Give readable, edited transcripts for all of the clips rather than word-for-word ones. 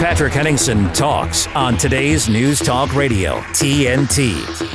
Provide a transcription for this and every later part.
Patrick Henningsen talks on today's News Talk Radio, TNT.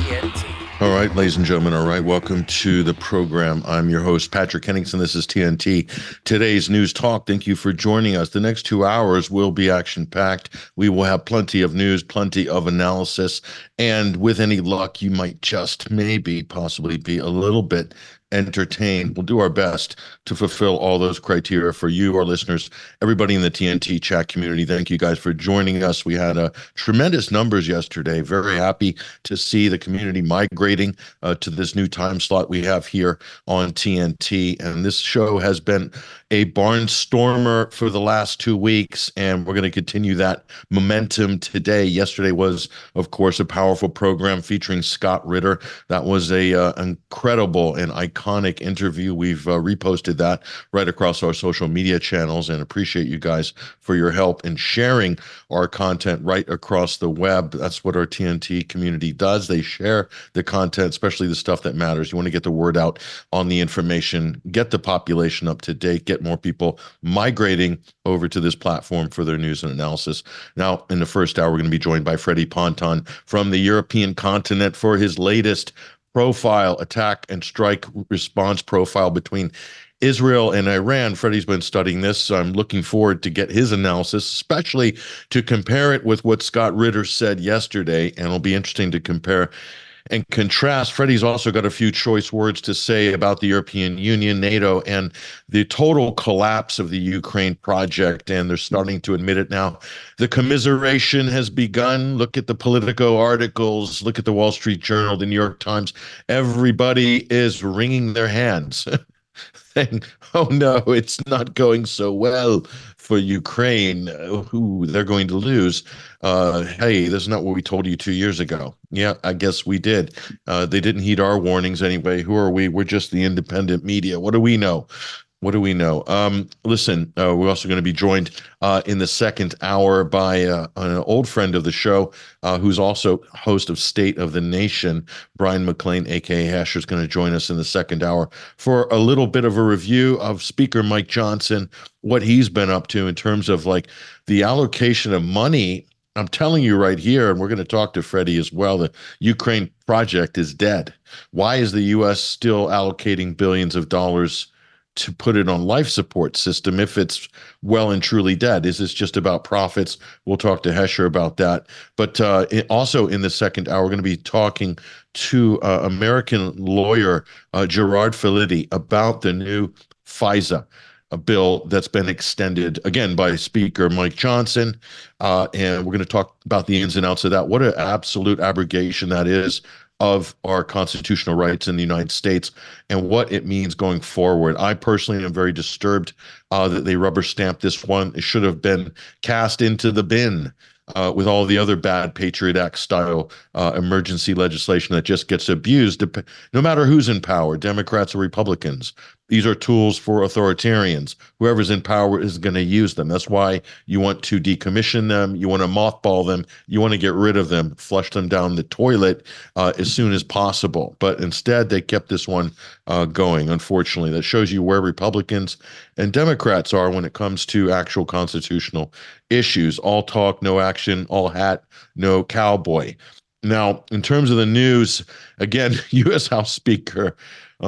All right, ladies and gentlemen, all right, welcome to the program. I'm your host, Patrick Henningsen. This is TNT, today's News Talk. Thank you for joining us. The next 2 hours will be action-packed. We will have plenty of news, plenty of analysis, and with any luck, you might just maybe possibly be a little bit entertained. We'll do our best to fulfill all those criteria for you, our listeners, everybody in the TNT chat community. Thank you guys for joining us. We had tremendous numbers yesterday. Very happy to see the community migrating to this new time slot we have here on TNT. And this show has been a barnstormer for the last 2 weeks, and we're going to continue that momentum today. Yesterday was, of course, a powerful program featuring Scott Ritter. That was a incredible and iconic interview. We've reposted that right across our social media channels, and appreciate you guys for your help in sharing our content right across the web. That's what our TNT community does. They share the content, especially the stuff that matters. You want to get the word out on the information, get the population up to date, get more people migrating over to this platform for their news and analysis. Now, in the first hour, we're going to be joined by Freddie Ponton from the European continent for his latest profile, attack and strike response profile between Israel and Iran. Freddie's been studying this, so I'm looking forward to get his analysis, especially to compare it with what Scott Ritter said yesterday, and it'll be interesting to compare and contrast. Freddie's also got a few choice words to say about the European Union, NATO, and the total collapse of the Ukraine project, and they're starting to admit it now. The commiseration has begun. Look at the Politico articles, look at the Wall Street Journal, the New York Times. Everybody is wringing their hands, saying, oh no, it's not going so well for Ukraine. Ooh, they're going to lose. Hey, this is not what we told you 2 years ago. Yeah, I guess we did. They didn't heed our warnings anyway. Who are we? We're just the independent media. What do we know? What do we know? Listen, we're also going to be joined in the second hour by an old friend of the show, who's also host of State of the Nation. Brian McLean, a.k.a. Hesher, is going to join us in the second hour for a little bit of a review of Speaker Mike Johnson, what he's been up to in terms of like the allocation of money. I'm telling you right here, and we're going to talk to Freddie as well, the Ukraine project is dead. Why is the U.S. still allocating billions of dollars to put it on life support system if it's well and truly dead? Is this just about profits? We'll talk to Hesher about that. But also in the second hour, we're going to be talking to American lawyer Gerard Filitti about the new FISA, a bill that's been extended again by Speaker Mike Johnson. And we're going to talk about the ins and outs of that. What an absolute abrogation that is of our constitutional rights in the United States and what it means going forward. I personally am very disturbed that they rubber stamped this one. It should have been cast into the bin with all the other bad Patriot Act style emergency legislation that just gets abused, no matter who's in power, Democrats or Republicans. These are tools for authoritarians. Whoever's in power is going to use them. That's why you want to decommission them. You want to mothball them. You want to get rid of them, flush them down the toilet as soon as possible. But instead, they kept this one going, unfortunately. That shows you where Republicans and Democrats are when it comes to actual constitutional issues. All talk, no action. All hat, no cowboy. Now, in terms of the news, again, U.S. House Speaker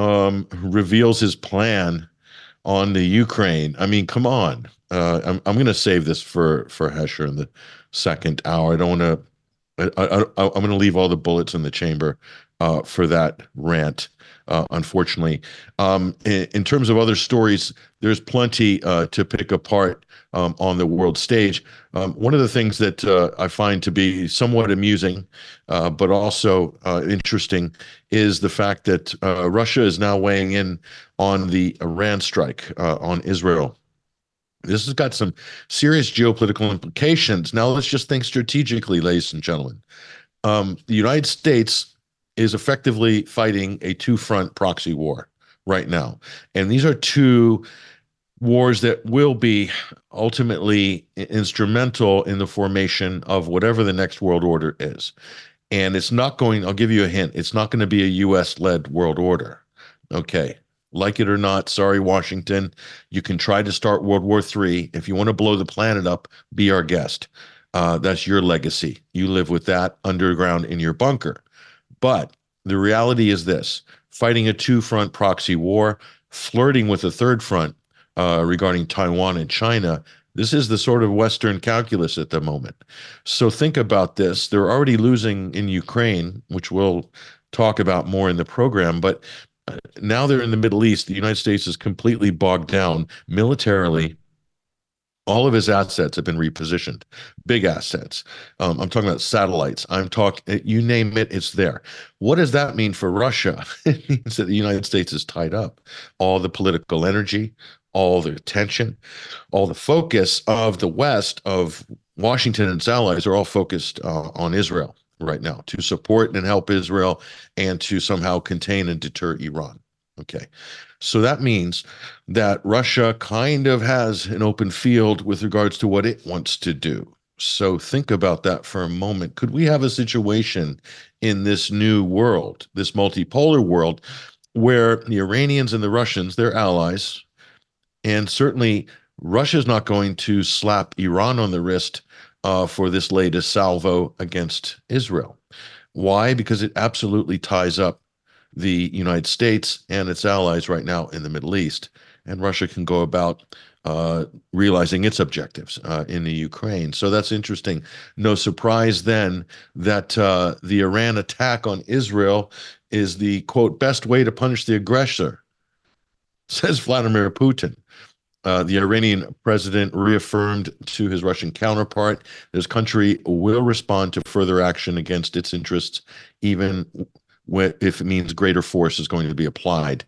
reveals his plan on the Ukraine. I mean, come on. I'm going to save this for Hesher in the second hour. I don't want to. I'm going to leave all the bullets in the chamber for that rant. Unfortunately, in terms of other stories, there's plenty to pick apart on the world stage. One of the things that I find to be somewhat amusing, but also interesting, is the fact that Russia is now weighing in on the Iran strike on Israel. This has got some serious geopolitical implications. Now, let's just think strategically, ladies and gentlemen. The United States is effectively fighting a two-front proxy war right now. And these are two wars that will be ultimately instrumental in the formation of whatever the next world order is. And it's not going, I'll give you a hint, it's not going to be a US-led world order. Okay, Like it or not, sorry, Washington, you can try to start World War III. If you want to blow the planet up, be our guest. That's your legacy. You live with that underground in your bunker. But the reality is this: fighting a two-front proxy war, flirting with a third front regarding Taiwan and China. This is the sort of Western calculus at the moment. So think about this. They're already losing in Ukraine, which we'll talk about more in the program, but now they're in the Middle East. The United States is completely bogged down militarily. All of his assets have been repositioned, big assets. I'm talking about satellites. I'm talking, you name it, it's there. What does that mean for Russia? It means that the United States is tied up. All the political energy, all the attention, all the focus of the West, of Washington and its allies, are all focused on Israel right now to support and help Israel and to somehow contain and deter Iran. Okay. So that means that Russia kind of has an open field with regards to what it wants to do. So think about that for a moment. Could we have a situation in this new world, this multipolar world, where the Iranians and the Russians, they're allies, and certainly Russia's not going to slap Iran on the wrist for this latest salvo against Israel? Why? Because it absolutely ties up the United States and its allies right now in the Middle East. And Russia can go about realizing its objectives in the Ukraine. So that's interesting. No surprise then that the Iran attack on Israel is the, quote, best way to punish the aggressor, says Vladimir Putin. The Iranian president reaffirmed to his Russian counterpart his country will respond to further action against its interests, even if it means greater force is going to be applied.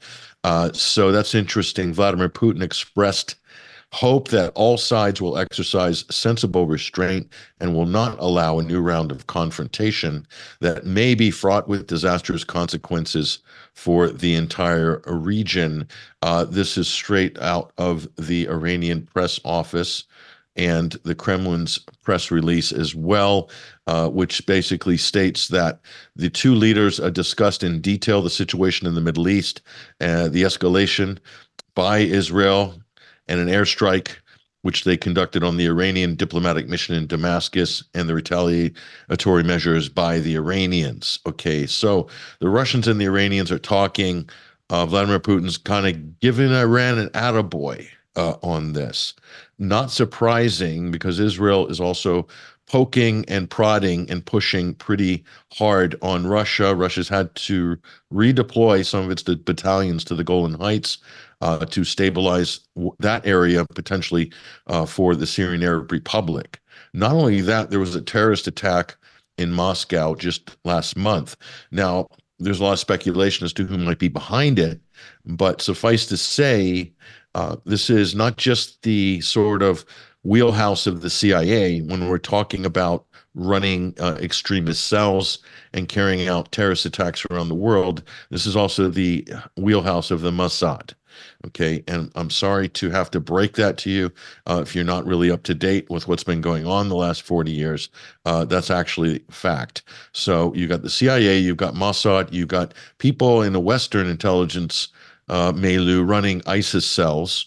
So that's interesting. Vladimir Putin expressed hope that all sides will exercise sensible restraint and will not allow a new round of confrontation that may be fraught with disastrous consequences for the entire region. This is straight out of the Iranian press office and the Kremlin's press release as well, which basically states that the two leaders discussed in detail the situation in the Middle East, the escalation by Israel, and an airstrike which they conducted on the Iranian diplomatic mission in Damascus, and the retaliatory measures by the Iranians. Okay, so the Russians and the Iranians are talking. Vladimir Putin's kind of giving Iran an attaboy on this. Not surprising, because Israel is also poking and prodding and pushing pretty hard on Russia. Russia's had to redeploy some of its battalions to the Golan Heights to stabilize that area potentially for the Syrian Arab Republic. Not only that, there was a terrorist attack in Moscow just last month. Now, there's a lot of speculation as to who might be behind it, but suffice to say, this is not just the sort of wheelhouse of the CIA when we're talking about running extremist cells and carrying out terrorist attacks around the world. This is also the wheelhouse of the Mossad. Okay, and I'm sorry to have to break that to you if you're not really up to date with what's been going on the last 40 years. That's actually fact. So you got the CIA, you've got Mossad, you've got people in the Western intelligence milieu running ISIS cells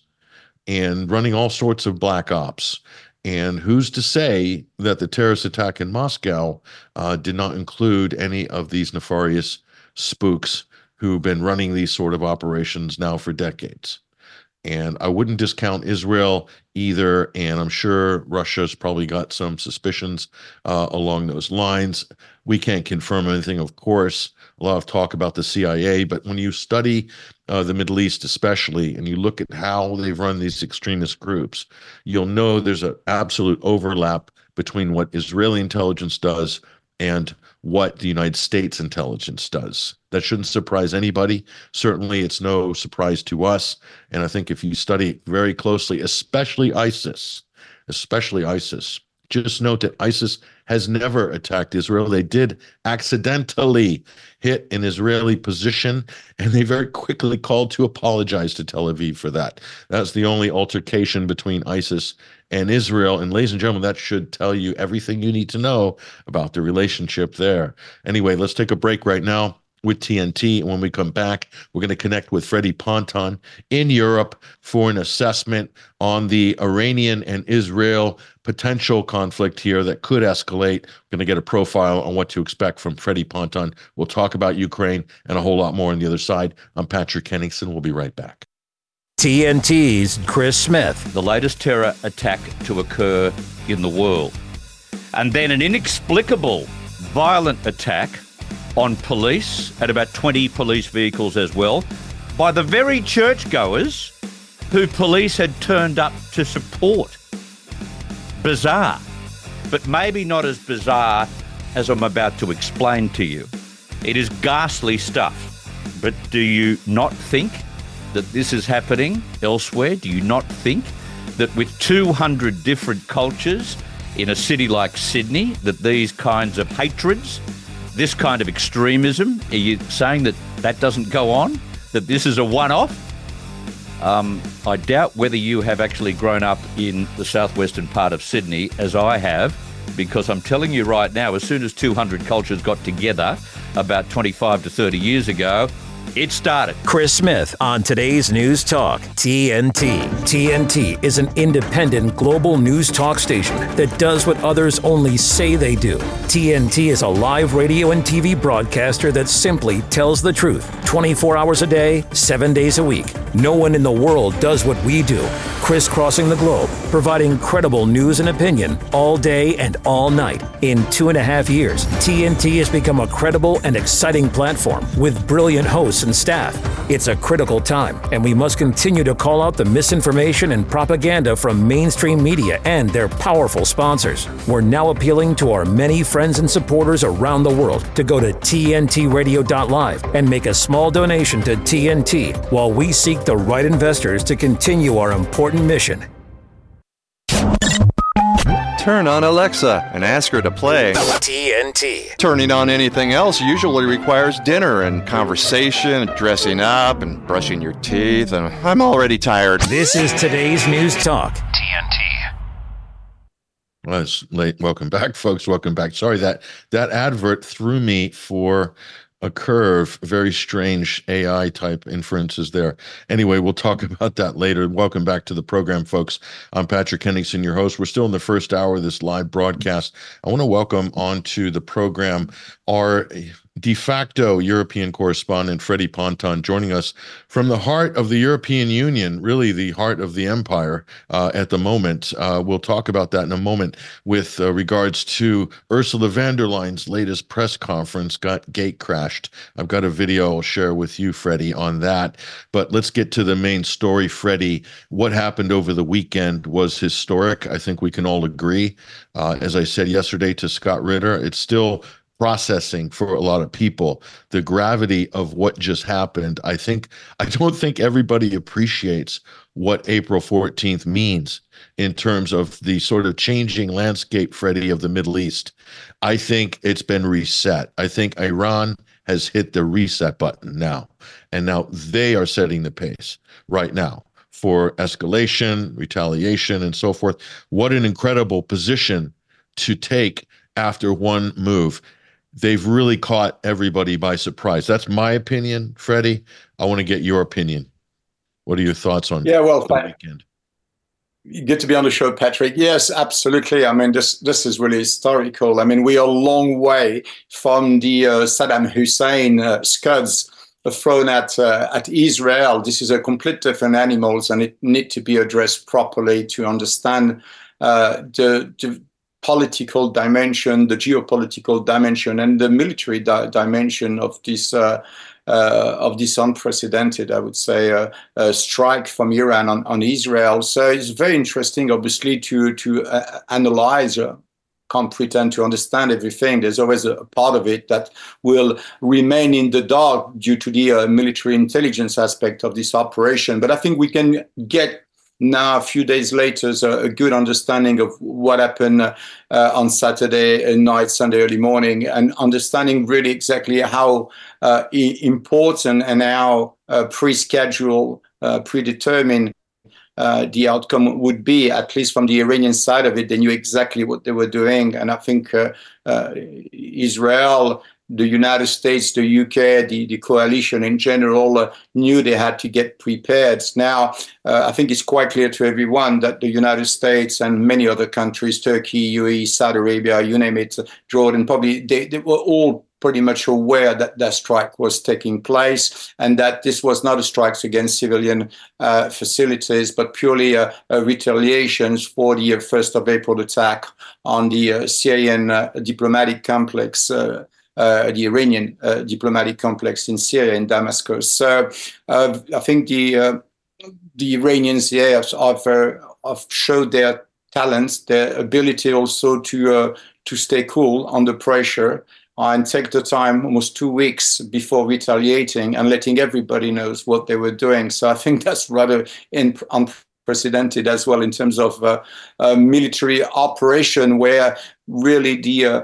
and running all sorts of black ops. And who's to say that the terrorist attack in Moscow did not include any of these nefarious spooks who've been running these sort of operations now for decades? And I wouldn't discount Israel either. And I'm sure Russia's probably got some suspicions along those lines. We can't confirm anything, of course. A lot of talk about the CIA, but when you study the Middle East especially, and you look at how they've run these extremist groups, you'll know there's an absolute overlap between what Israeli intelligence does and what the United States intelligence does. That shouldn't surprise anybody. Certainly, it's no surprise to us. And I think if you study it very closely, especially ISIS, just note that ISIS has never attacked Israel. They did accidentally hit an Israeli position, and they very quickly called to apologize to Tel Aviv for that. That's the only altercation between ISIS and Israel. And ladies and gentlemen, that should tell you everything you need to know about the relationship there. Anyway, let's take a break right now. with TNT. And when we come back, we're going to connect with Freddie Ponton in Europe for an assessment on the Iranian and Israel potential conflict here that could escalate. We're going to get a profile on what to expect from Freddie Ponton. We'll talk about Ukraine and a whole lot more on the other side. I'm Patrick Henningsen. We'll be right back. TNT's Chris Smith. The latest terror attack to occur in the world. And then an inexplicable violent attack on police, at about 20 police vehicles as well, by the very churchgoers who police had turned up to support. Bizarre, but maybe not as bizarre as I'm about to explain to you. It is ghastly stuff, but do you not think that this is happening elsewhere? Do you not think that with 200 different cultures in a city like Sydney, that these kinds of hatreds, this kind of extremism, are you saying that that doesn't go on? That this is a one-off? I doubt whether you have actually grown up in the southwestern part of Sydney, as I have, because I'm telling you right now, as soon as 200 cultures got together about 25 to 30 years ago, it started. Chris Smith on today's News Talk, TNT. TNT is an independent global news talk station that does what others only say they do. TNT is a live radio and TV broadcaster that simply tells the truth 24 hours a day, 7 days a week. No one in the world does what we do, crisscrossing the globe, providing credible news and opinion all day and all night. In 2.5 years, TNT has become a credible and exciting platform with brilliant hosts and staff. It's a critical time, and we must continue to call out the misinformation and propaganda from mainstream media and their powerful sponsors. We're now appealing to our many friends and supporters around the world to go to tntradio.live and make a small donation to TNT while we seek the right investors to continue our important mission. Turn on Alexa and ask her to play TNT. Turning on anything else usually requires dinner and conversation, dressing up and brushing your teeth, and I'm already tired. This is today's News Talk, TNT. Well, it's late. Welcome back, folks. Welcome back. Sorry, that advert threw me for a curve. Very strange AI type inferences there. Anyway, we'll talk about that later. Welcome back to the program, folks. I'm Patrick Henningsen, your host. We're still in the first hour of this live broadcast. I want to welcome onto the program our de facto European correspondent, Freddie Ponton, joining us from the heart of the European Union, really the heart of the empire at the moment. We'll talk about that in a moment with regards to Ursula von der Leyen's latest press conference got gate crashed. I've got a video I'll share with you, Freddie, on that. But let's get to the main story, Freddie. What happened over the weekend was historic. I think we can all agree. As I said yesterday to Scott Ritter, it's still processing for a lot of people, the gravity of what just happened. I don't think everybody appreciates what April 14th means in terms of the sort of changing landscape, Freddie, of the Middle East. I think it's been reset. I think Iran has hit the reset button now, and now they are setting the pace right now for escalation, retaliation, and so forth. What an incredible position to take after one move. They've really caught everybody by surprise. That's my opinion, Freddie. I want to get your opinion. What are your thoughts on the weekend? Good to be on the show, Patrick. Yes, absolutely. I mean, this is really historical. I mean, we are a long way from the Saddam Hussein scuds thrown at Israel. This is a complete different animals, and it need to be addressed properly to understand the political dimension, the geopolitical dimension, and the military dimension of this unprecedented, I would say, strike from Iran on Israel. So it's very interesting, obviously, to analyze. Can't pretend to understand everything. There's always a part of it that will remain in the dark due to the military intelligence aspect of this operation. But I think we can get now, a few days later, a good understanding of what happened on Saturday night, Sunday early morning, and understanding really exactly how important and how pre-scheduled, predetermined the outcome would be, at least from the Iranian side of it. They knew exactly what they were doing. And I think Israel the United States, the UK, the coalition in general knew they had to get prepared. Now, I think it's quite clear to everyone that the United States and many other countries, Turkey, UAE, Saudi Arabia, you name it, Jordan, probably they were all pretty much aware that that strike was taking place and that this was not a strike against civilian facilities, but purely a retaliations for the 1st of April attack on the Syrian diplomatic complex, the Iranian diplomatic complex in Syria, in Damascus. So I think the Iranians here have showed their talents, their ability also to stay cool under pressure and take the time, almost 2 weeks before retaliating and letting everybody knows what they were doing. So I think that's rather unprecedented as well in terms of military operation, where really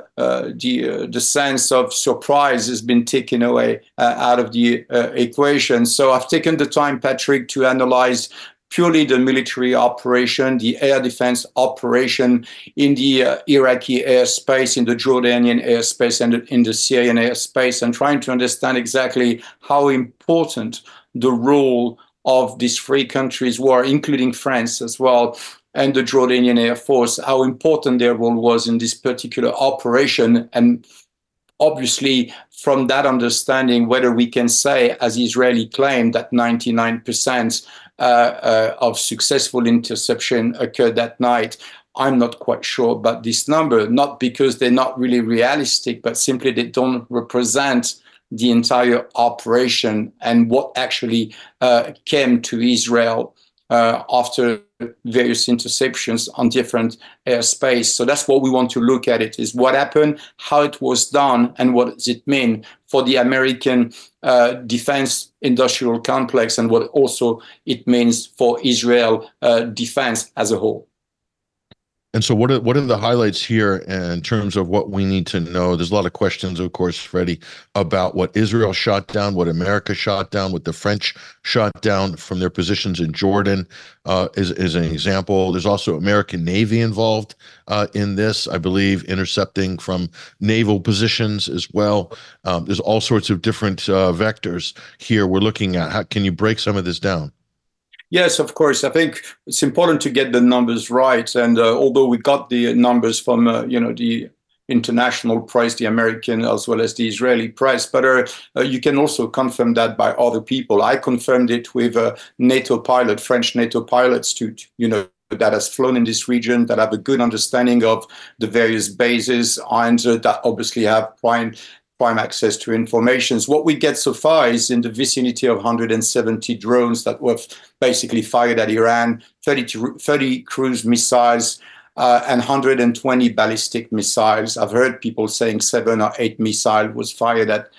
the sense of surprise has been taken away out of the equation. So I've taken the time, Patrick, to analyze purely the military operation, the air defense operation in the Iraqi airspace, in the Jordanian airspace, and in the Syrian airspace, and trying to understand exactly how important the role of these three countries were, including France as well, and the Jordanian Air Force, how important their role was in this particular operation. And obviously, from that understanding, whether we can say, as Israeli claimed, that 99% of successful interception occurred that night, I'm not quite sure about this number, not because they're not really realistic, but simply they don't represent the entire operation and what actually came to Israel after various interceptions on different airspace. So that's what we want to look at. It is what happened, how it was done, and what does it mean for the American defense industrial complex, and what also it means for Israel defense as a whole. And so what are the highlights here in terms of what we need to know? There's a lot of questions, of course, Freddie, about what Israel shot down, what America shot down, what the French shot down from their positions in Jordan is an example. There's also American Navy involved in this, I believe, intercepting from naval positions as well. There's all sorts of different vectors here we're looking at. How can you break some of this down? Yes, of course. I think it's important to get the numbers right. And although we got the numbers from, the international press, the American as well as the Israeli press, but you can also confirm that by other people. I confirmed it with French NATO pilots that has flown in this region, that have a good understanding of the various bases, and that obviously have prime access to information. What we get so far is in the vicinity of 170 drones that were basically fired at Iran, 30 cruise missiles, and 120 ballistic missiles. I've heard people saying 7 or 8 missiles was fired at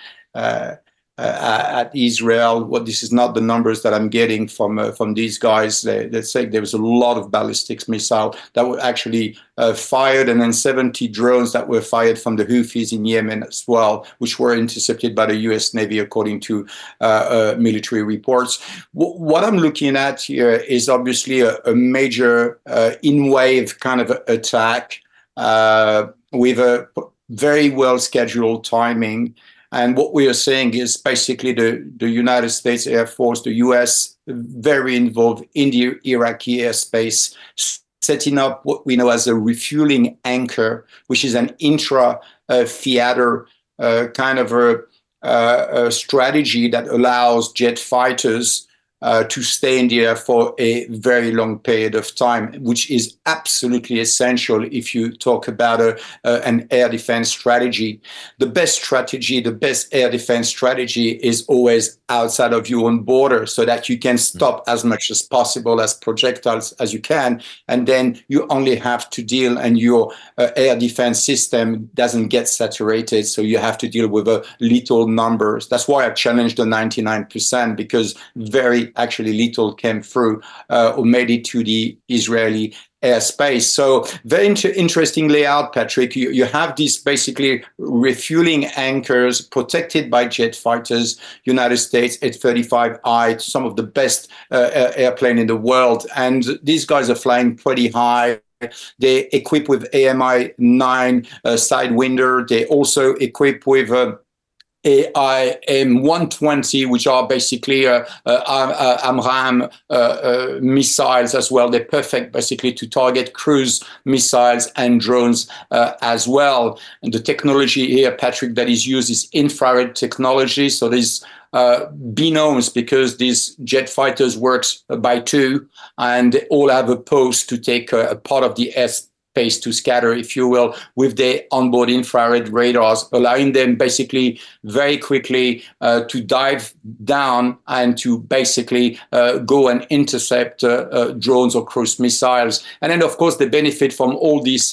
Israel. This is not the numbers that I'm getting from these guys. They say there was a lot of ballistic missiles that were actually fired, and then 70 drones that were fired from the Houthis in Yemen as well, which were intercepted by the U.S. Navy, according to military reports. What I'm looking at here is obviously a major in-wave kind of attack with a very well-scheduled timing. And what we are saying is basically the United States Air Force, the U.S., very involved in the Iraqi airspace, setting up what we know as a refueling anchor, which is an intra-theater kind of a strategy that allows jet fighters to stay in the air for a very long period of time, which is absolutely essential if you talk about an air defense strategy. The best air defense strategy is always outside of your own border, so that you can stop as much as possible as projectiles as you can, and then you only have to deal, and your air defense system doesn't get saturated, so you have to deal with lethal numbers. That's why I challenged the 99%, because very actually little came through or made it to the Israeli airspace. So very interesting layout, Patrick. You have these basically refueling anchors protected by jet fighters, United States F-35I, some of the best airplane in the world. And these guys are flying pretty high. They equipped with AMI-9 Sidewinder. They also equipped with AIM-120, which are basically AMRAAM missiles as well. They're perfect basically to target cruise missiles and drones as well. And the technology here, Patrick, that is used is infrared technology. So there's binomes, because these jet fighters works by two, and they all have a post to take a part of the airspace to scatter, if you will, with their onboard infrared radars, allowing them basically very quickly to dive down and to basically go and intercept drones or cruise missiles. And then, of course, they benefit from all these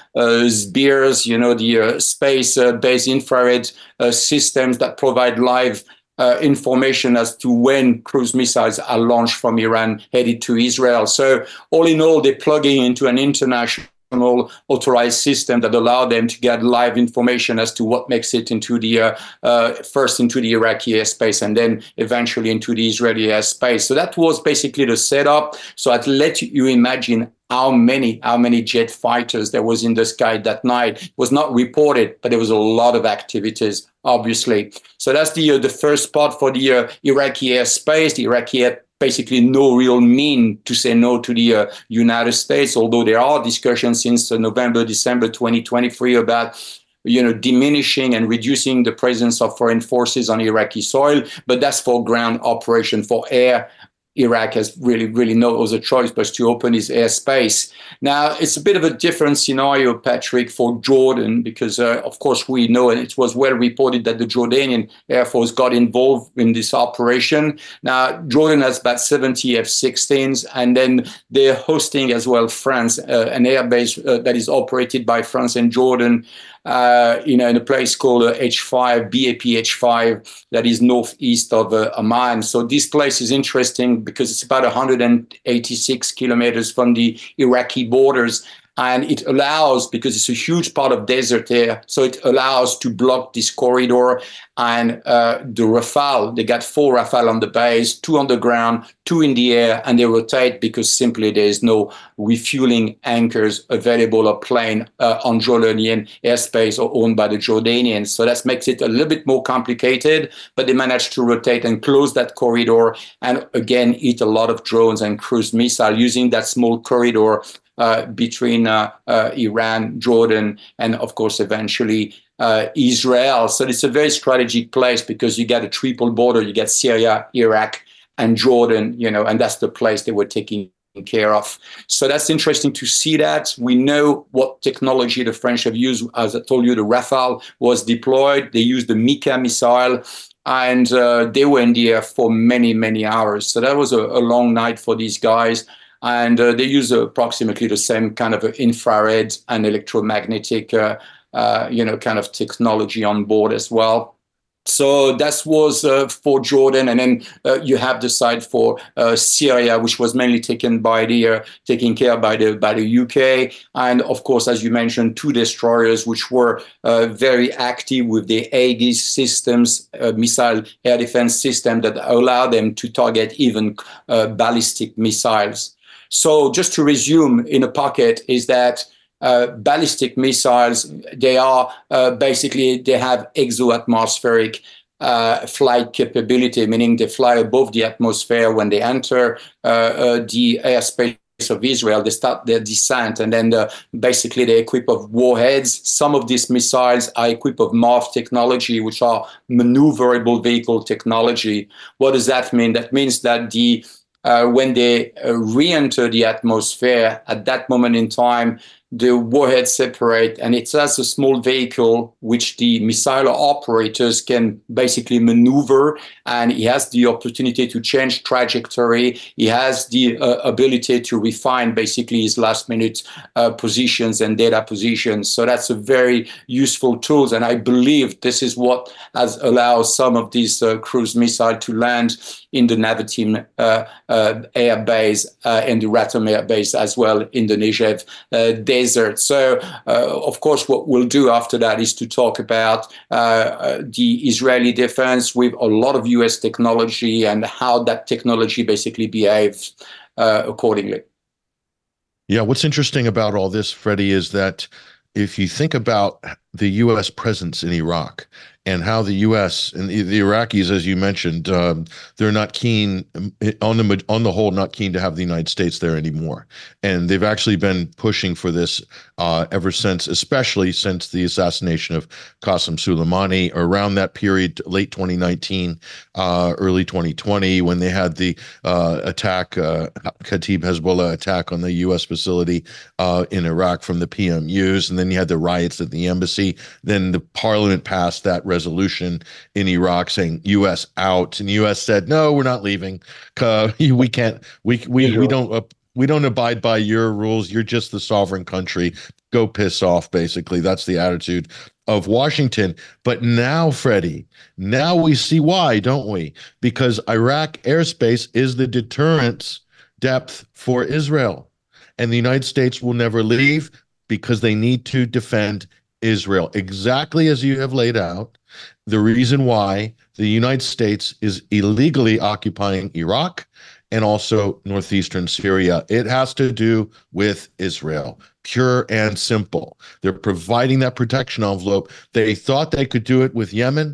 SBIRS, the space-based infrared systems that provide live information as to when cruise missiles are launched from Iran headed to Israel. So all in all, they're plugging into an international authorized system that allow them to get live information as to what makes it into the first into the Iraqi airspace and then eventually into the Israeli airspace. So that was basically the setup. So I'd let you imagine how many jet fighters there was in the sky that night. It was not reported, but there was a lot of activities, obviously. So that's the first part for the Iraqi airspace. The Iraqi air basically no real mean to say no to the United States, although there are discussions since November, December 2023 about diminishing and reducing the presence of foreign forces on Iraqi soil, but that's for ground operation. For air, Iraq has really no other choice but to open its airspace. Now, it's a bit of a different scenario, Patrick, for Jordan, because, of course, we know, and it was well reported that the Jordanian Air Force got involved in this operation. Now, Jordan has about 70 F-16s, and then they're hosting as well France, an airbase that is operated by France and Jordan, in a place called H5, BAP H5, that is northeast of Amman. So this place is interesting because it's about 186 kilometers from the Iraqi borders. And it allows, because it's a huge part of desert there, so it allows to block this corridor. And the Rafale, they got 4 Rafale on the base, 2 on the ground, 2 in the air, and they rotate because simply there is no refueling anchors available or plane on Jordanian airspace or owned by the Jordanians. So that makes it a little bit more complicated, but they managed to rotate and close that corridor and again eat a lot of drones and cruise missiles using that small corridor between Iran, Jordan, and of course, eventually Israel. So it's a very strategic place because you get a triple border. You get Syria, Iraq, and Jordan, and that's the place they were taking care of. So that's interesting to see that. We know what technology the French have used. As I told you, the Rafale was deployed. They used the Mika missile. And they were in the air for many hours. So that was a long night for these guys. And they use approximately the same kind of infrared and electromagnetic, kind of technology on board as well. So that was for Jordan, and then you have the side for Syria, which was mainly taken care by the UK, and of course, as you mentioned, 2 destroyers which were very active with the Aegis systems, missile air defense system that allow them to target even ballistic missiles. So just to resume in a pocket is that ballistic missiles, they are basically, they have exoatmospheric flight capability, meaning they fly above the atmosphere. When they enter the airspace of Israel, they start their descent, and then basically they equip of warheads. Some of these missiles are equipped of MARV technology, which are maneuverable vehicle technology. What does that mean? That means that when they re-enter the atmosphere, at that moment in time, the warheads separate, and it's as a small vehicle which the missile operators can basically maneuver, and he has the opportunity to change trajectory. He has the ability to refine basically his last minute positions and data positions. So that's a very useful tool, and I believe this is what has allowed some of these cruise missiles to land in the Nevatim air base and the Ratom air base as well in the Negev desert. So, of course, what we'll do after that is to talk about the Israeli defense with a lot of U.S. technology and how that technology basically behaves accordingly. Yeah, what's interesting about all this, Freddie, is that if you think about the U.S. presence in Iraq and how the U.S. and the Iraqis, as you mentioned, they're not keen on the whole, not keen to have the United States there anymore. And they've actually been pushing for this ever since, especially since the assassination of Qasem Soleimani around that period, late 2019, early 2020, when they had the attack, Kataib Hezbollah attack on the U.S. facility in Iraq from the PMUs. And then you had the riots at the embassy. Then the parliament passed that resolution in Iraq saying U.S. out, and the U.S. said, no, we're not leaving. We can't. We don't abide by your rules. You're just the sovereign country. Go piss off. Basically, that's the attitude of Washington. But now, Freddie, now we see why, don't we? Because Iraq airspace is the deterrence depth for Israel, and the United States will never leave because they need to defend Israel, exactly as you have laid out. The reason why the United States is illegally occupying Iraq and also northeastern Syria, it has to do with Israel, pure and simple. They're providing that protection envelope. They thought they could do it with Yemen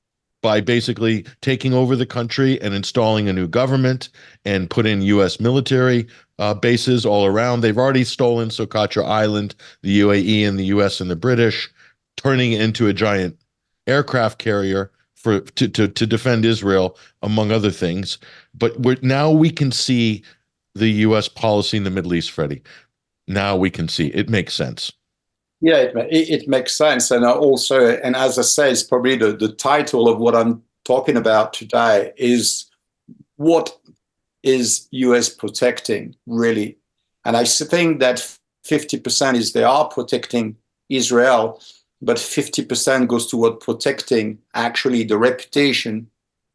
by basically taking over the country and installing a new government and put in U.S. military bases all around. They've already stolen Socotra Island, the UAE and the U.S. and the British, turning it into a giant aircraft carrier to defend Israel, among other things. But now we can see the U.S. policy in the Middle East, Freddie. Now we can see it makes sense. Yeah, it makes sense. And also, and as I say, it's probably the title of what I'm talking about today is what is US protecting, really? And I think that 50% is they are protecting Israel, but 50% goes toward protecting actually the reputation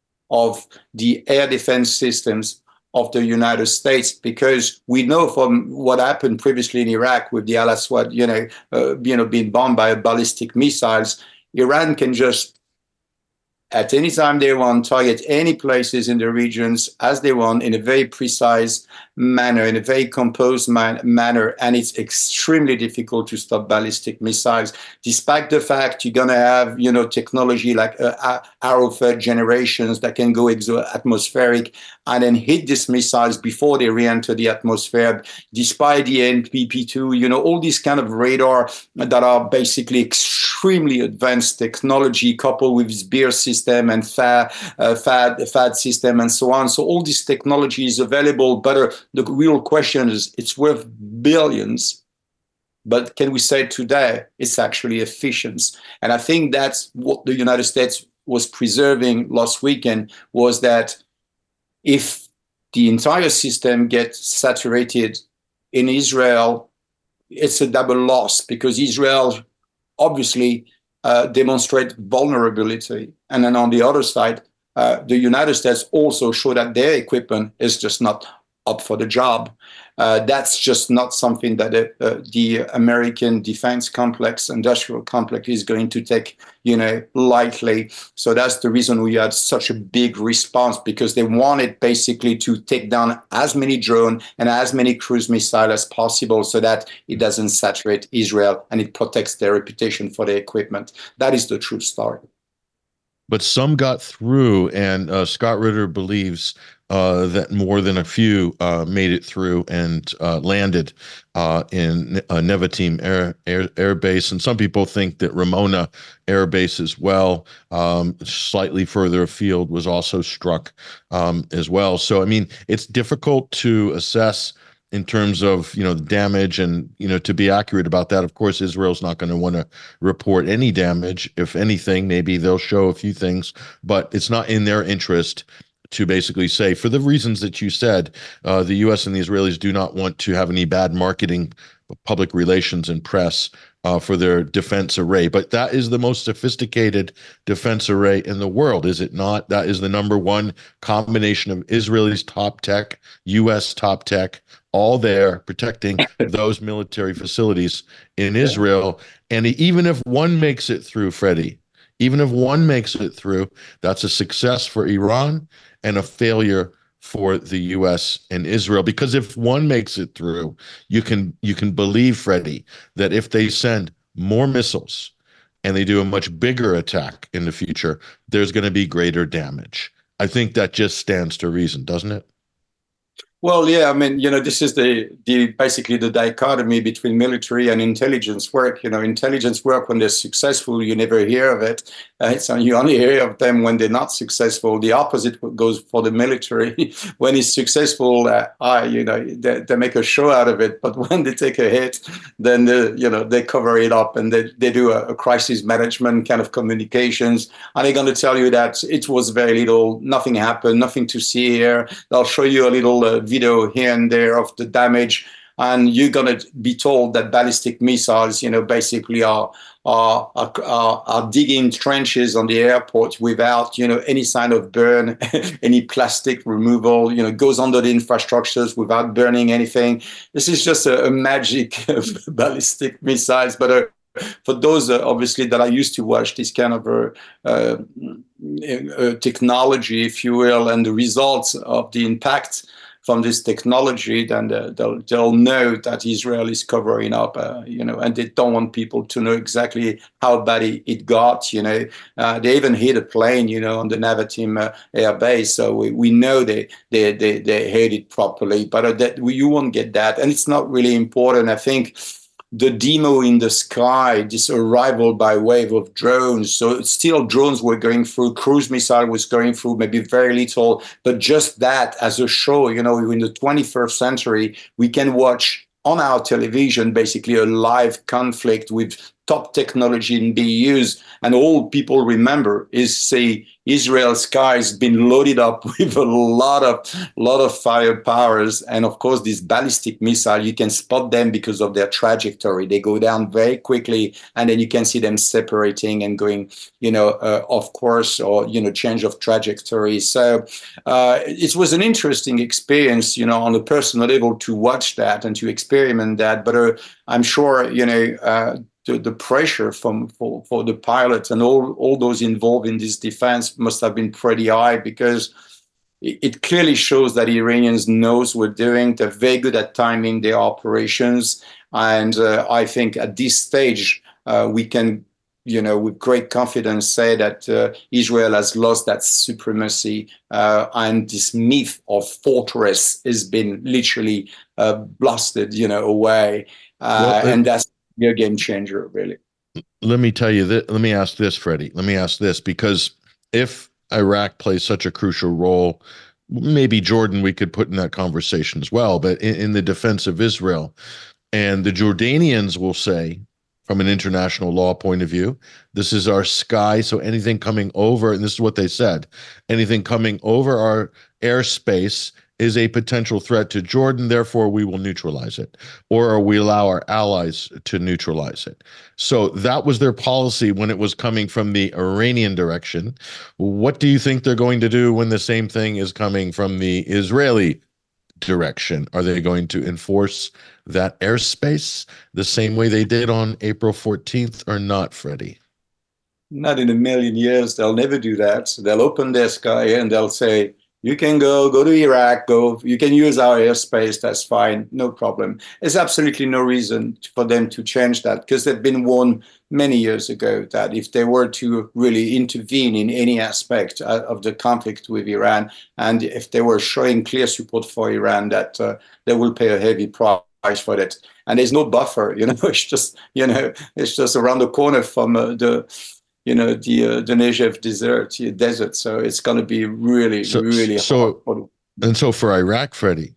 of the air defense systems of the United States, because we know from what happened previously in Iraq with the Al Aswad, being bombed by ballistic missiles, Iran can just at any time they want target any places in the regions as they want in a very precise manner, in a very composed manner, and it's extremely difficult to stop ballistic missiles, despite the fact you're going to have, technology like Arrow third generations that can go exo-atmospheric and then hit these missiles before they re-enter the atmosphere, despite the NPP-2, all these kind of radar that are basically extremely advanced technology coupled with this beer system and FAD system and so on. So all this technology is available, but the real question is it's worth billions. But can we say today it's actually efficient? And I think that's what the United States was preserving last weekend, was that if the entire system gets saturated in Israel, it's a double loss, because Israel obviously demonstrate vulnerability. And then on the other side, the United States also show that their equipment is just not up for the job. That's just not something that the American defense complex, industrial complex, is going to take, lightly. So that's the reason we had such a big response, because they wanted basically to take down as many drones and as many cruise missiles as possible, so that it doesn't saturate Israel and it protects their reputation for their equipment. That is the true story. But some got through, and Scott Ritter believes that more than a few made it through and landed in Nevatim Air Base. And some people think that Ramona Air Base as well, slightly further afield, was also struck as well. So, I mean, it's difficult to assess in terms of, the damage, and, to be accurate about that. Of course, Israel's not going to want to report any damage. If anything, maybe they'll show a few things, but it's not in their interest to basically say, for the reasons that you said, the U.S. and the Israelis do not want to have any bad marketing, public relations, and press for their defense array. But that is the most sophisticated defense array in the world, is it not? That is the number one combination of Israelis' top tech, U.S. top tech, all there protecting those military facilities in Israel. And even if one makes it through, Freddie, even if one makes it through, that's a success for Iran and a failure for the U.S. and Israel. Because if one makes it through, you can believe, Freddie, that if they send more missiles and they do a much bigger attack in the future, there's going to be greater damage. I think that just stands to reason, doesn't it? Well, yeah, I mean, this is the basically the dichotomy between military and intelligence work. Intelligence work, when they're successful, you never hear of it. You only hear of them when they're not successful. The opposite goes for the military. When it's successful, they make a show out of it. But when they take a hit, then they cover it up, and they do a crisis management kind of communications. And they're going to tell you that it was very little, nothing happened, nothing to see here. They'll show you a little video here and there of the damage, and you're going to be told that ballistic missiles, basically are digging trenches on the airport without, any sign of burn, any plastic removal, goes under the infrastructures without burning anything. This is just a magic of ballistic missiles. But for those, obviously, that are used to watch this kind of technology, if you will, and the results of the impact from this technology, then they'll know that Israel is covering up, and they don't want people to know exactly how bad it got. They even hit a plane, on the Nevatim air base, so we know they hit it properly, but you won't get that, and it's not really important. I think the demo in the sky, this arrival by wave of drones. So still drones were going through, cruise missile was going through, maybe very little, but just that as a show, in the 21st century, we can watch on our television basically a live conflict with top technology being used, and all people remember is, say, Israel's skies been loaded up with a lot of firepowers, and of course these ballistic missiles, you can spot them because of their trajectory. They go down very quickly, and then you can see them separating and going, off course, or change of trajectory. So it was an interesting experience, on a personal level, to watch that and to experiment that. But I'm sure, the pressure for the pilots and all those involved in this defense must have been pretty high, because it clearly shows that Iranians knows what they're doing. They're very good at timing their operations. And I think at this stage, we can, with great confidence say that Israel has lost that supremacy, and this myth of fortress has been literally blasted, away. And that's a game changer, really. Let me tell you that. Let me ask this, Freddie. Let me ask this, because if Iraq plays such a crucial role, maybe Jordan we could put in that conversation as well, but in the defense of Israel, and the Jordanians will say, from an international law point of view, this is our sky, so anything coming over, and this is what they said, anything coming over our airspace is a potential threat to Jordan, therefore we will neutralize it, or we allow our allies to neutralize it. So that was their policy when it was coming from the Iranian direction. What do you think they're going to do when the same thing is coming from the Israeli direction? Are they going to enforce that airspace the same way they did on April 14th or not, Freddie? Not in a million years. They'll never do that. They'll open their sky and they'll say, you can go to Iraq, you can use our airspace, that's fine, no problem. There's absolutely no reason for them to change that, because they've been warned many years ago that if they were to really intervene in any aspect of the conflict with Iran, and if they were showing clear support for Iran, that they will pay a heavy price for that. And there's no buffer, it's just around the corner from the Negev desert. So it's going to be really hard. And so for Iraq, Freddie,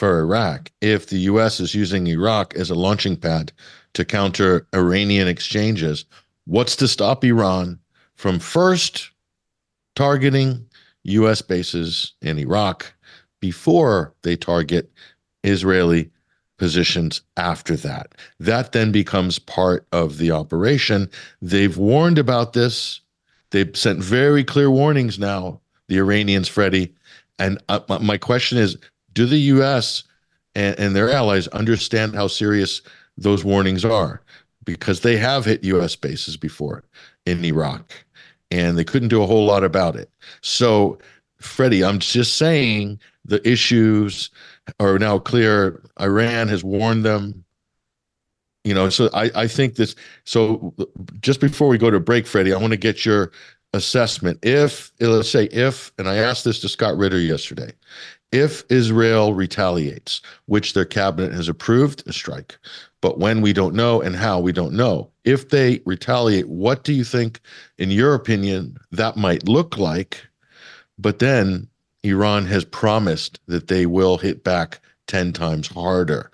if the U.S. is using Iraq as a launching pad to counter Iranian exchanges, what's to stop Iran from first targeting U.S. bases in Iraq before they target Israeli positions after that? That then becomes part of the operation. They've warned about this. They've sent very clear warnings now, the Iranians, Freddie. And my question is, do the U.S. and their allies understand how serious those warnings are? Because they have hit U.S. bases before in Iraq, and they couldn't do a whole lot about it. So, Freddie, I'm just saying the issues are now clear. Iran has warned them. So I think this. So just before we go to break, Freddie, I want to get your assessment. Let's say, and I asked this to Scott Ritter yesterday, if Israel retaliates, which their cabinet has approved a strike, but when we don't know and how we don't know, if they retaliate, what do you think, in your opinion, that might look like? But then Iran has promised that they will hit back 10 times harder.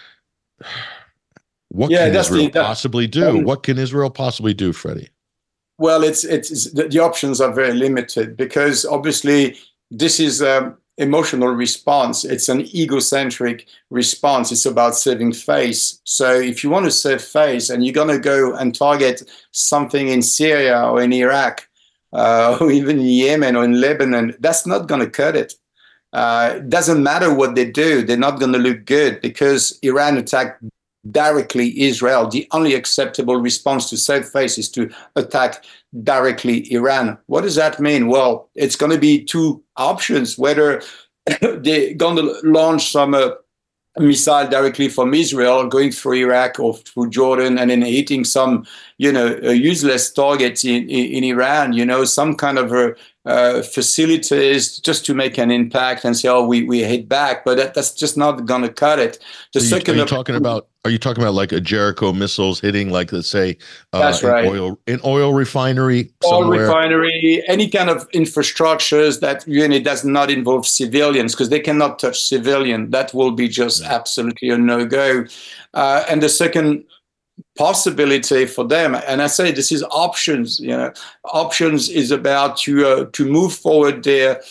What can Israel possibly do? What can Israel possibly do, Freddie? Well, it's the options are very limited, because obviously this is emotional response. It's an egocentric response. It's about saving face. So if you want to save face and you're going to go and target something in Syria or in Iraq, or even in Yemen or in Lebanon, that's not going to cut it. It doesn't matter what they do. They're not going to look good, because Iran attacked directly Israel. The only acceptable response to save face is to attack directly Iran. What does that mean? Well, it's going to be two options: whether they're going to launch some missile directly from Israel, going through Iraq or through Jordan, and then hitting some, useless targets in Iran, some kind of facilities just to make an impact and say, oh, we hit back. But that's just not going to cut it. Are you talking about like a Jericho missiles hitting, like, let's say, that's right, an oil refinery somewhere? Oil refinery, any kind of infrastructures that really does not involve civilians, because they cannot touch civilian. That will be just absolutely a no-go. And the second possibility for them, and I say this is options. Options is about to move forward their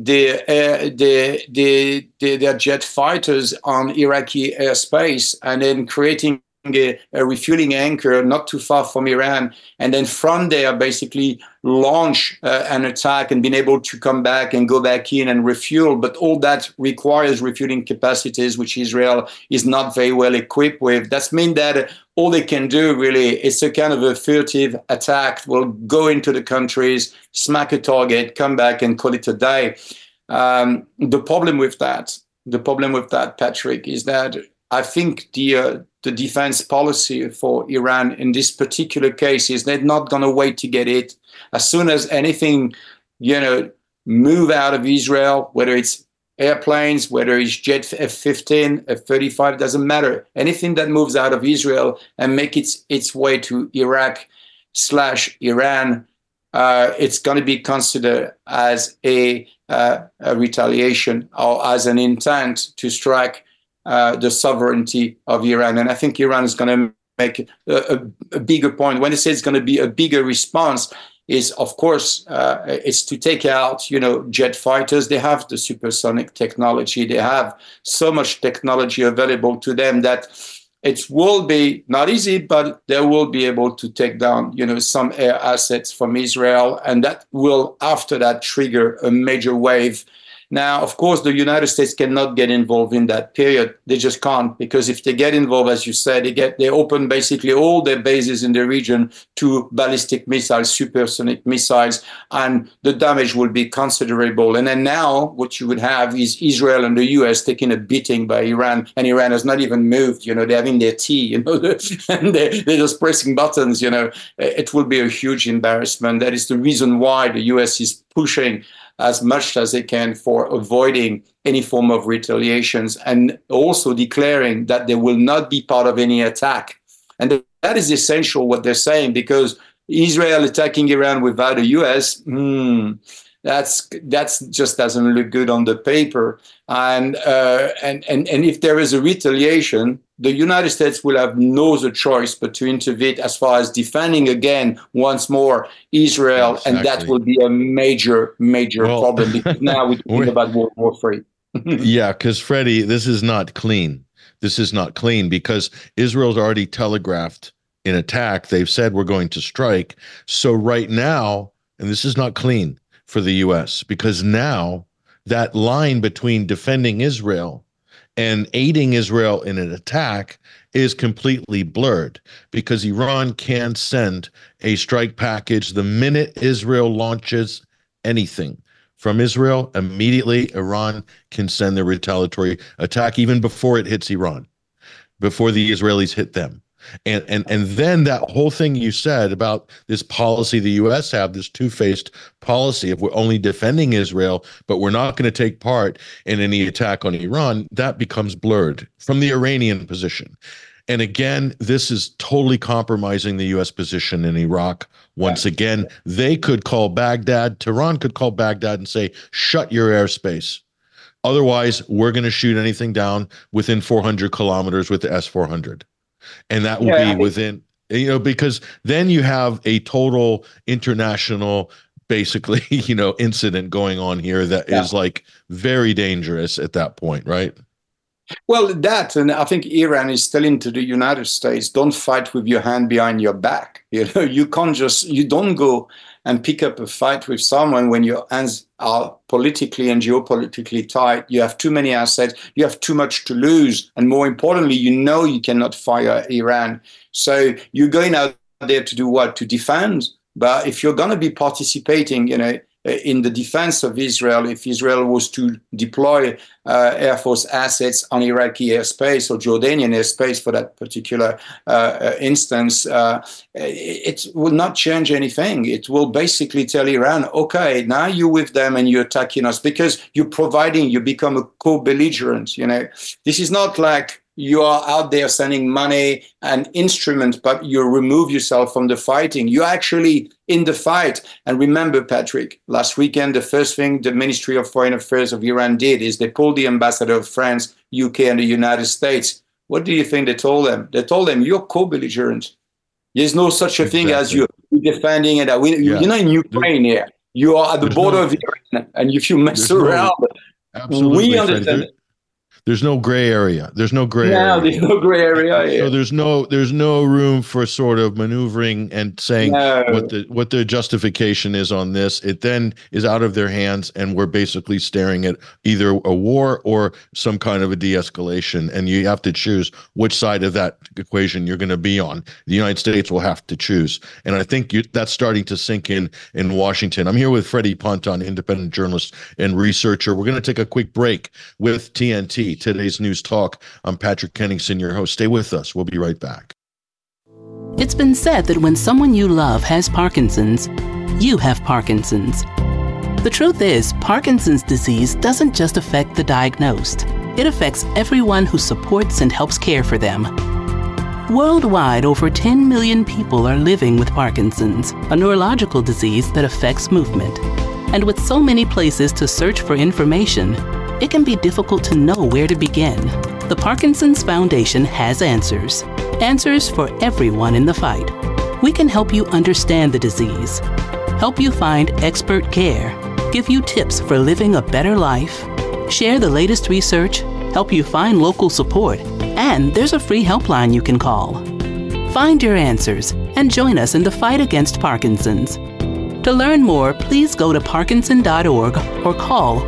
jet fighters on Iraqi airspace, and then creating a refueling anchor not too far from Iran, and then from there basically launch an attack and being able to come back and go back in and refuel. But all that requires refueling capacities, which Israel is not very well equipped with. That means that all they can do really is a kind of a furtive attack, will go into the countries, smack a target, come back and call it a day. The problem with that, Patrick, is that I think the defense policy for Iran in this particular case is they're not going to wait to get it. As soon as anything, move out of Israel, whether it's airplanes, whether it's jet F-15, F-35, doesn't matter. Anything that moves out of Israel and make its way to Iraq/Iran, it's going to be considered as a retaliation or as an intent to strike the sovereignty of Iran. And I think Iran is going to make a bigger point. When they say it's going to be a bigger response, is, of course, it's to take out, jet fighters. They have the supersonic technology. They have so much technology available to them that it will be not easy, but they will be able to take down, some air assets from Israel. And that will, after that, trigger a major wave. Now, of course, the United States cannot get involved in that period. They just can't, because if they get involved, as you said, they open basically all their bases in the region to ballistic missiles, supersonic missiles, and the damage will be considerable. And then now what you would have is Israel and the US taking a beating by Iran, and Iran has not even moved. They're having their tea, and they're just pressing buttons. It will be a huge embarrassment. That is the reason why the US is pushing as much as they can for avoiding any form of retaliations, and also declaring that they will not be part of any attack. And that is essential what they're saying, because Israel attacking Iran without the US, that's just doesn't look good on the paper. And if there is a retaliation, the United States will have no other choice but to intervene as far as defending again once more Israel, exactly. And that will be a major problem, because now we're talking about World War III. Yeah, because Freddie, this is not clean. This is not clean, because Israel's already telegraphed an attack. They've said we're going to strike. So right now, and this is not clean for the U.S., because now that line between defending Israel and aiding Israel in an attack is completely blurred, because Iran can send a strike package the minute Israel launches anything from Israel. Immediately, Iran can send their retaliatory attack even before it hits Iran, before the Israelis hit them. And then that whole thing you said about this policy the U.S. have, this two-faced policy of we're only defending Israel, but we're not going to take part in any attack on Iran, that becomes blurred from the Iranian position. And again, this is totally compromising the U.S. position in Iraq. Once again, they could call Baghdad, Tehran could call Baghdad and say, shut your airspace. Otherwise, we're going to shoot anything down within 400 kilometers with the S-400. And that will be within, because then you have a total international, basically, incident going on here that is like very dangerous at that point, right? Well, and I think Iran is telling to the United States, don't fight with your hand behind your back. You don't go and pick up a fight with someone when your hands are politically and geopolitically tight. You have too many assets, you have too much to lose. And more importantly, you cannot fire Iran. So you're going out there to do what? To defend. But if you're going to be participating, in the defense of Israel, if Israel was to deploy Air Force assets on Iraqi airspace or Jordanian airspace for that particular instance, it will not change anything. It will basically tell Iran, okay, now you're with them and you're attacking us because you become a co-belligerent. This is not like you are out there sending money and instruments, but you remove yourself from the fighting. You're actually in the fight. And remember, Patrick, last weekend, the first thing the Ministry of Foreign Affairs of Iran did is they pulled the ambassador of France, UK, and the United States. What do you think they told them? They told them, you're co-belligerent. There's no such a thing as you're defending it. You're not in Ukraine here. You are at the border of Iran. And if you mess around, we understand. There's no gray area. There's no gray area. There's no gray area. So there's no room for sort of maneuvering and saying what the justification is on this. It then is out of their hands, and we're basically staring at either a war or some kind of a de-escalation. And you have to choose which side of that equation you're going to be on. The United States will have to choose, and I think that's starting to sink in Washington. I'm here with Freddie Ponton, independent journalist and researcher. We're going to take a quick break with TNT. Today's News Talk. I'm Patrick Henningsen, your host. Stay with us. We'll be right back. It's been said that when someone you love has Parkinson's, you have Parkinson's. The truth is, Parkinson's disease doesn't just affect the diagnosed. It affects everyone who supports and helps care for them. Worldwide, over 10 million people are living with Parkinson's, a neurological disease that affects movement. And with so many places to search for information, it can be difficult to know where to begin. The Parkinson's Foundation has answers. Answers for everyone in the fight. We can help you understand the disease, help you find expert care, give you tips for living a better life, share the latest research, help you find local support, and there's a free helpline you can call. Find your answers and join us in the fight against Parkinson's. To learn more, please go to parkinson.org or call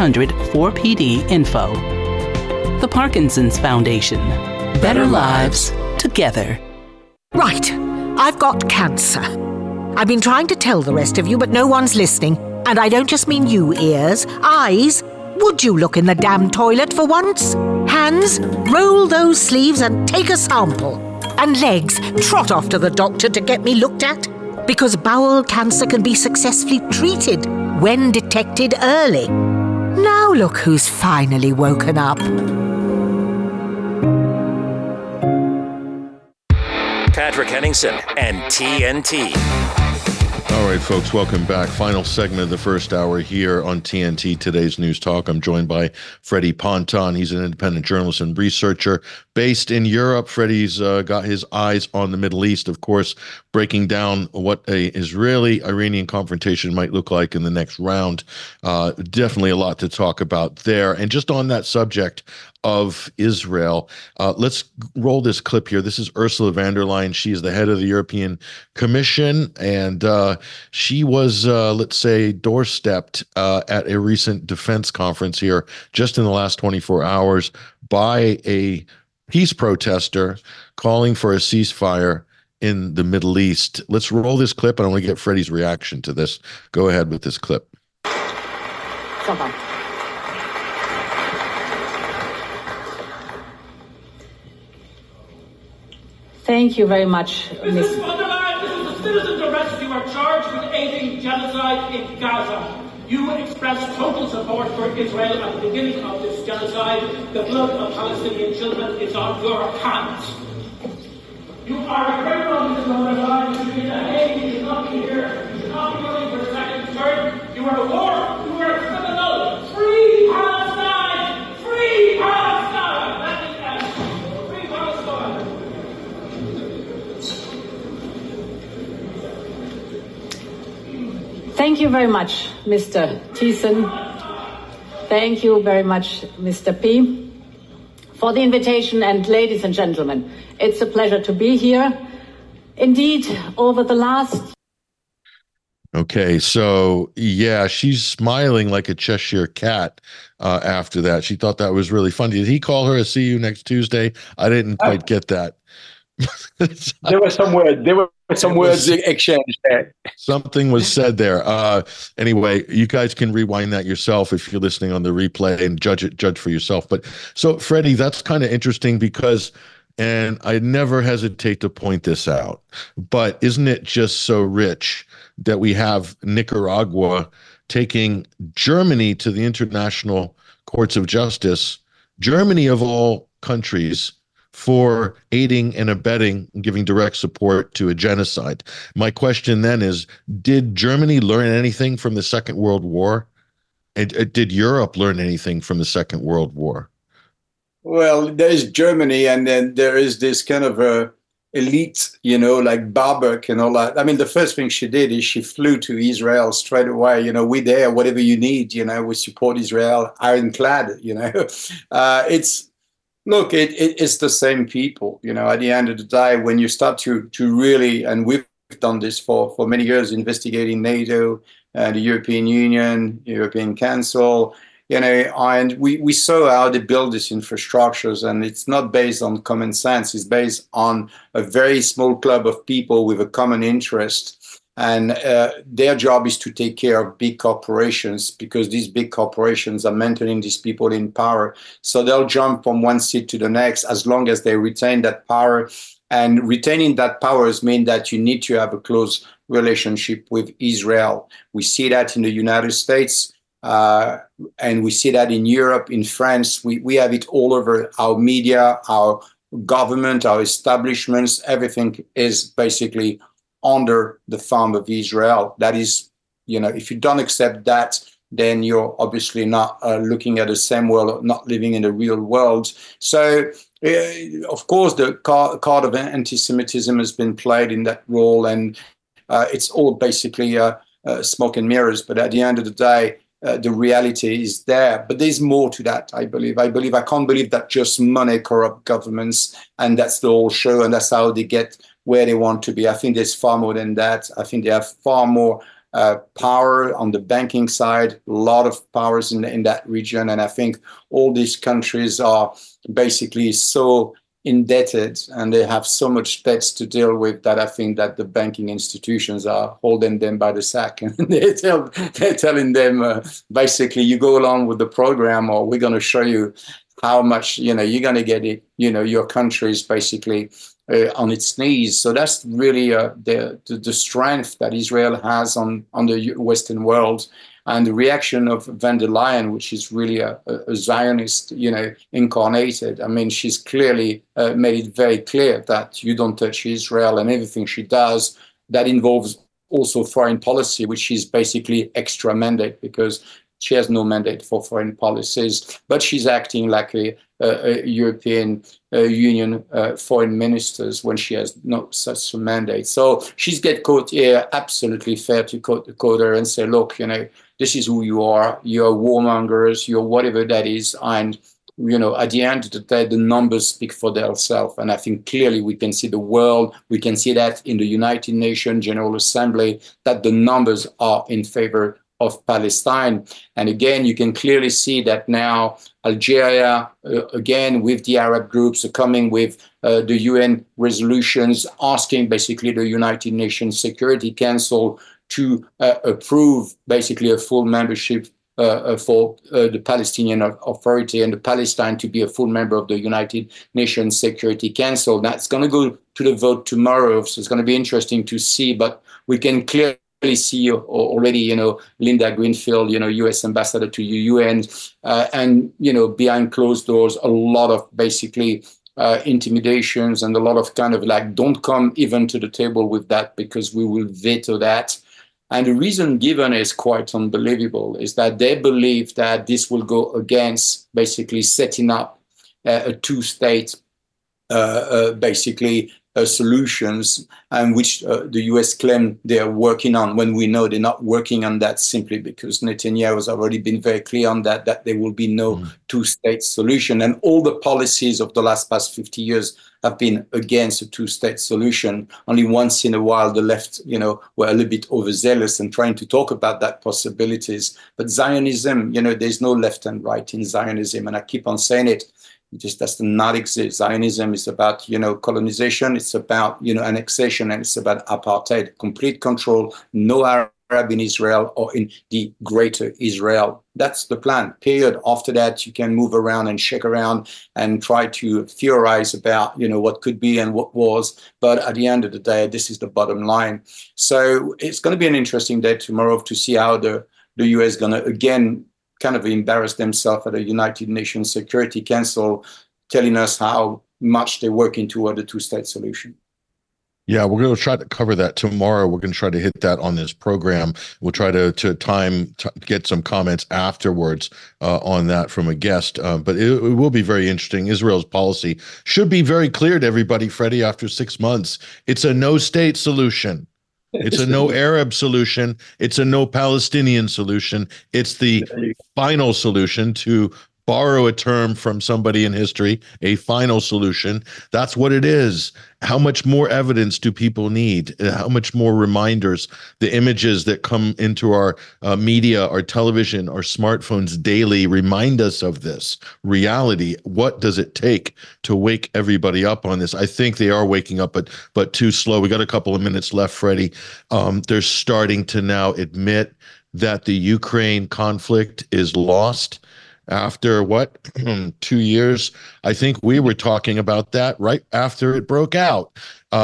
1-800-4PD-INFO. The Parkinson's Foundation. Better lives together. Right. I've got cancer. I've been trying to tell the rest of you, but no one's listening. And I don't just mean you, ears. Eyes. Would you look in the damn toilet for once? Hands. Roll those sleeves and take a sample. And legs. Trot off to the doctor to get me looked at. Because bowel cancer can be successfully treated when detected early. Now look who's finally woken up. Patrick Henningsen and TNT. All right, folks, welcome back. Final segment of the first hour here on TNT, Today's News Talk. I'm joined by Freddie Ponton. He's an independent journalist and researcher based in Europe. Freddie's got his eyes on the Middle East, of course, breaking down what a Israeli-Iranian confrontation might look like in the next round. Definitely a lot to talk about there. And just on that subject of Israel, let's roll this clip here. This is Ursula von der Leyen. She is the head of the European Commission, and she was, let's say, doorstepped at a recent defense conference here just in the last 24 hours by a peace protester calling for a ceasefire in the Middle East. Let's roll this clip, and I want to get Freddie's reaction to this. Go ahead with this clip. Thank you very much, Mrs. von der Leyen, this is a citizen's arrest. You are charged with aiding genocide in Gaza. You expressed total support for Israel at the beginning of this genocide. The blood of Palestinian children is on your hands. You are a criminal, Mrs. von der Leyen. You should be in The Hague. You should not be here. You should not be running for a second term. You are a war. You are a criminal. Free Palestine! Free Palestine! That is it. Free Palestine! Thank you very much, Mr. Thiessen. Thank you very much, Mr. P, for the invitation. And ladies and gentlemen, it's a pleasure to be here. Indeed, over the last... Okay, so yeah, she's smiling like a Cheshire cat after that. She thought that was really funny. Did he call her a see you next Tuesday? I didn't quite get that. There were some words exchanged there. Something was said there. Anyway, you guys can rewind that yourself if you're listening on the replay and judge for yourself. But so, Freddie, that's kind of interesting because, and I never hesitate to point this out, but isn't it just so rich that we have Nicaragua taking Germany to the international courts of justice, Germany of all countries, for aiding and abetting, giving direct support to a genocide. My question then is, did Germany learn anything from the Second World War? And did Europe learn anything from the Second World War? Well, there's Germany, and then there is this kind of elite, like Baerbock and all that. I mean, the first thing she did is she flew to Israel straight away. We're there, whatever you need, we support Israel, ironclad, It's the same people, at the end of the day, when you start to really, and we've done this for many years, investigating NATO, the European Union, European Council, and we saw how they build these infrastructures, and it's not based on common sense. It's based on a very small club of people with a common interest. And their job is to take care of big corporations, because these big corporations are maintaining these people in power. So they'll jump from one seat to the next as long as they retain that power. And retaining that power means that you need to have a close relationship with Israel. We see that in the United States, and we see that in Europe, in France. We have it all over our media, our government, our establishments. Everything is basically under the thumb of Israel. That is, if you don't accept that, then you're obviously not looking at the same world, not living in the real world. So, of course, the card of anti-Semitism has been played in that role, and it's all basically smoke and mirrors. But at the end of the day, the reality is there. But there's more to that, I believe. I can't believe that just money corrupt governments, and that's the whole show, and that's how they get where they want to be. I think there's far more than that. I think they have far more power on the banking side, a lot of powers in that region. And I think all these countries are basically so indebted, and they have so much debts to deal with, that I think that the banking institutions are holding them by the sack. And they're telling them, basically, you go along with the program, or we're going to show you how much, you're going to get it, your country is basically on its knees. So that's really the strength that Israel has on the Western world. And the reaction of von der Leyen, which is really a Zionist, incarnated. I mean, she's clearly made it very clear that you don't touch Israel, and everything she does that involves also foreign policy, which is basically extra mandate, because she has no mandate for foreign policies, but she's acting like a European Union foreign ministers when she has no such a mandate. So she's get caught here. Absolutely fair to quote her and say, look, this is who you are. You're warmongers. You're whatever that is. And, at the end of the day, the numbers speak for themselves. And I think clearly we can see the world. We can see that in the United Nations General Assembly, that the numbers are in favor of Palestine. And again, you can clearly see that now Algeria, again, with the Arab groups, are coming with the UN resolutions asking basically the United Nations Security Council to approve basically a full membership for the Palestinian Authority and the Palestine to be a full member of the United Nations Security Council. That's going to go to the vote tomorrow, so it's going to be interesting to see. But we can clearly see already, Linda Greenfield, U.S. ambassador to the UN, and, behind closed doors, a lot of basically intimidations and a lot of kind of like, don't come even to the table with that because we will veto that. And the reason given is quite unbelievable, is that they believe that this will go against basically setting up a two-state solutions, and which the US claim they are working on, when we know they're not working on that, simply because Netanyahu has already been very clear on that there will be no two-state solution. And all the policies of the past 50 years have been against a two-state solution. Only once in a while the left, were a little bit overzealous and trying to talk about that possibilities. But Zionism, there's no left and right in Zionism, and I keep on saying it. It just does not exist. Zionism is about, colonization. It's about, annexation, and it's about apartheid, complete control, no Arab in Israel or in the greater Israel. That's the plan, period. After that, you can move around and shake around and try to theorize about, what could be and what was. But at the end of the day, this is the bottom line. So it's going to be an interesting day tomorrow to see how the US is going to, again, kind of embarrass themselves at the United Nations Security Council, telling us how much they're working toward a two-state solution. Yeah, we're going to try to cover that tomorrow. We're going to try to hit that on this program. We'll try to get some comments afterwards on that from a guest. But it will be very interesting. Israel's policy should be very clear to everybody, Freddie, after 6 months. It's a no-state solution. It's a no Arab solution. It's a no Palestinian solution. It's the final solution, to borrow a term from somebody in history, a final solution. That's what it is. How much more evidence do people need? How much more reminders? The images that come into our media, our television, our smartphones daily remind us of this reality. What does it take to wake everybody up on this? I think they are waking up, but too slow. We got a couple of minutes left, Freddie. They're starting to now admit that the Ukraine conflict is lost. After 2 years? I think we were talking about that right after it broke out.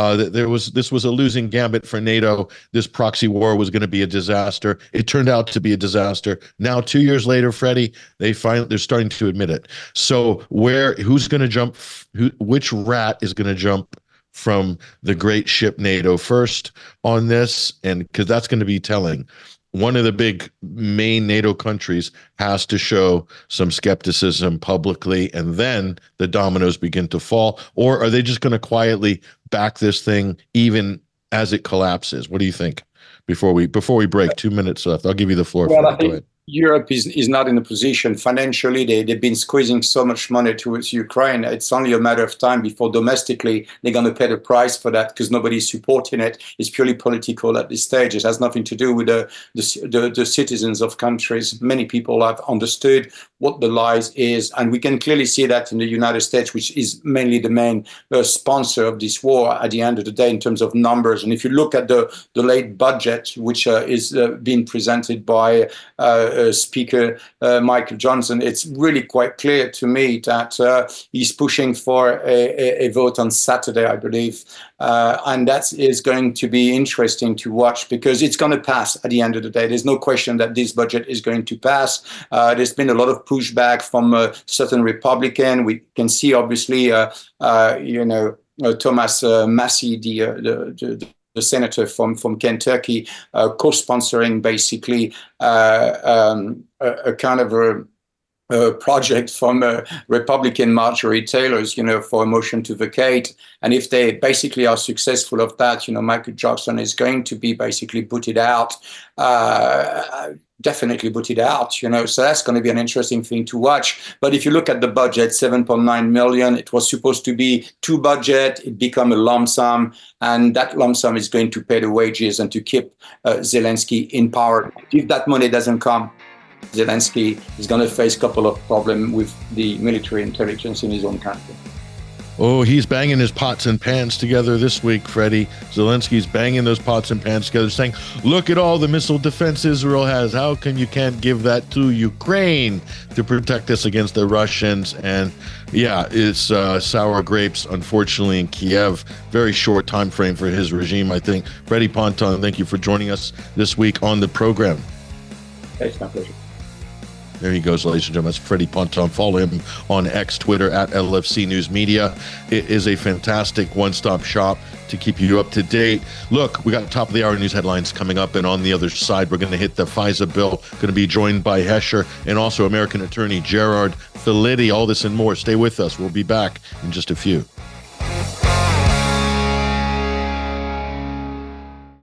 This was a losing gambit for NATO. This proxy war was going to be a disaster. It turned out to be a disaster. Now, 2 years later, Freddie, they're starting to admit it. So who's going to jump? Which rat is going to jump from the great ship NATO first on this? And because that's going to be telling. One of the big main NATO countries has to show some skepticism publicly, and then the dominoes begin to fall. Or are they just going to quietly back this thing even as it collapses? What do you think? Before we break, 2 minutes left. I'll give you the floor. Well, I think Europe is not in a position financially. They've been squeezing so much money towards Ukraine. It's only a matter of time before domestically they're going to pay the price for that, because nobody's supporting it. It's purely political at this stage. It has nothing to do with the citizens of countries. Many people have understood what the lies is, and we can clearly see that in the United States, which is mainly the main sponsor of this war at the end of the day in terms of numbers. And if you look at the late budget, which is being presented by Speaker Michael Johnson, it's really quite clear to me that he's pushing for a vote on Saturday, I believe. And that is going to be interesting to watch, because it's going to pass at the end of the day. There's no question that this budget is going to pass. There's been a lot of pushback from certain Republican. We can see, obviously, Thomas Massie, the senator from Kentucky, co-sponsoring basically a kind of a project from Republican Marjorie Taylor's, for a motion to vacate. And if they basically are successful of that, Michael Johnson is going to be basically booted out, definitely booted out, so that's going to be an interesting thing to watch. But if you look at the budget, 7.9 million, it was supposed to be two budget, it became a lump sum, and that lump sum is going to pay the wages and to keep Zelensky in power. If that money doesn't come, Zelensky is going to face a couple of problems with the military intelligence in his own country. Oh, he's banging his pots and pans together this week, Freddie. Zelensky's banging those pots and pans together, saying, look at all the missile defense Israel has. How come you can't give that to Ukraine to protect us against the Russians? And yeah, it's sour grapes, unfortunately, in Kiev. Very short time frame for his regime, I think. Freddie Ponton, thank you for joining us this week on the program. It's my pleasure. There he goes, ladies and gentlemen. That's Freddie Ponton. Follow him on X, Twitter, at LFC News Media. It is a fantastic one-stop shop to keep you up to date. Look, we got top of the hour news headlines coming up, and on the other side, we're going to hit the FISA bill. Going to be joined by Hesher and also American attorney Gerard Filitti. All this and more. Stay with us. We'll be back in just a few.